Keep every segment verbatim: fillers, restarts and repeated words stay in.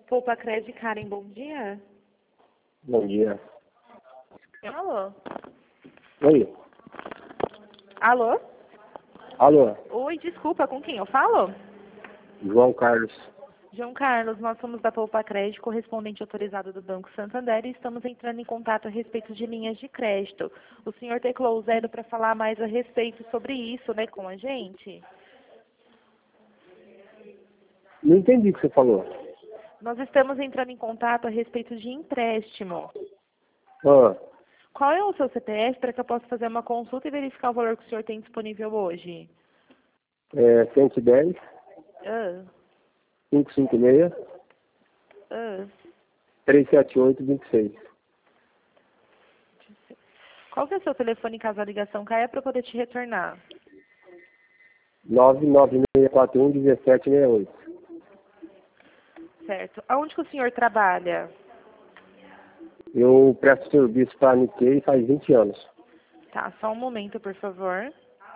Poupa Crédito, Karen, bom dia. Bom dia. Alô? Oi. Alô? Alô, Oi, desculpa, com quem eu falo? João Carlos. João Carlos, nós somos da Poupa Crédito, correspondente autorizado do Banco Santander, e estamos entrando em contato a respeito de linhas de crédito. O senhor teclou o zero para falar mais a respeito sobre isso, né, com a gente? Não entendi o que você falou. Nós estamos entrando em contato a respeito de empréstimo. Ah, Qual é o seu C P F para que eu possa fazer uma consulta e verificar o valor que o senhor tem disponível hoje? é cento e dez, Ah, quinhentos e cinquenta e seis, ah. trezentos e setenta e oito, vinte e seis. Qual que é o seu telefone caso a ligação caia para eu poder te retornar? nove nove seis quatro um, um sete seis oito. Certo. Aonde que o senhor trabalha? Eu presto serviço para a Nikkei faz vinte anos. Tá, só um momento, por favor.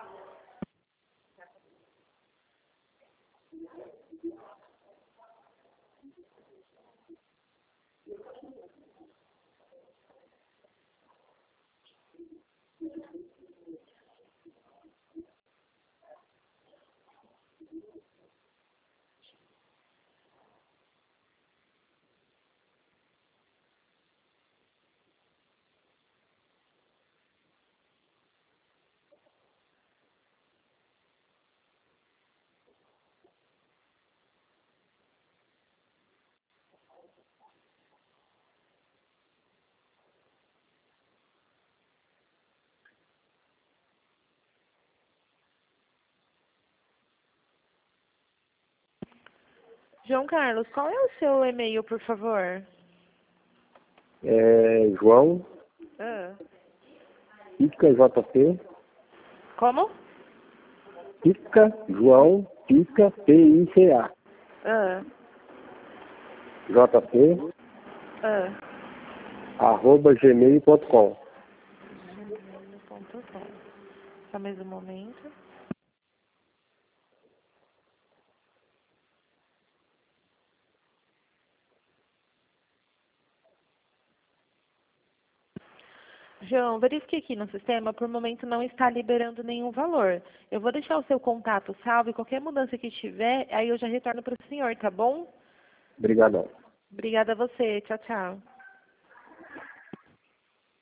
João Carlos, qual é o seu e-mail, por favor? É João, Ah. Pica J P, Como? Pica João, Pica P I C A. Ah. J P, Ah. arroba gmail ponto com. gmail ponto com. Só mais um momento. João, verifique aqui no sistema, por momento não está liberando nenhum valor. Eu vou deixar o seu contato salvo e qualquer mudança que tiver, aí eu já retorno para o senhor, tá bom? Obrigadão. Obrigada a você. Tchau, tchau.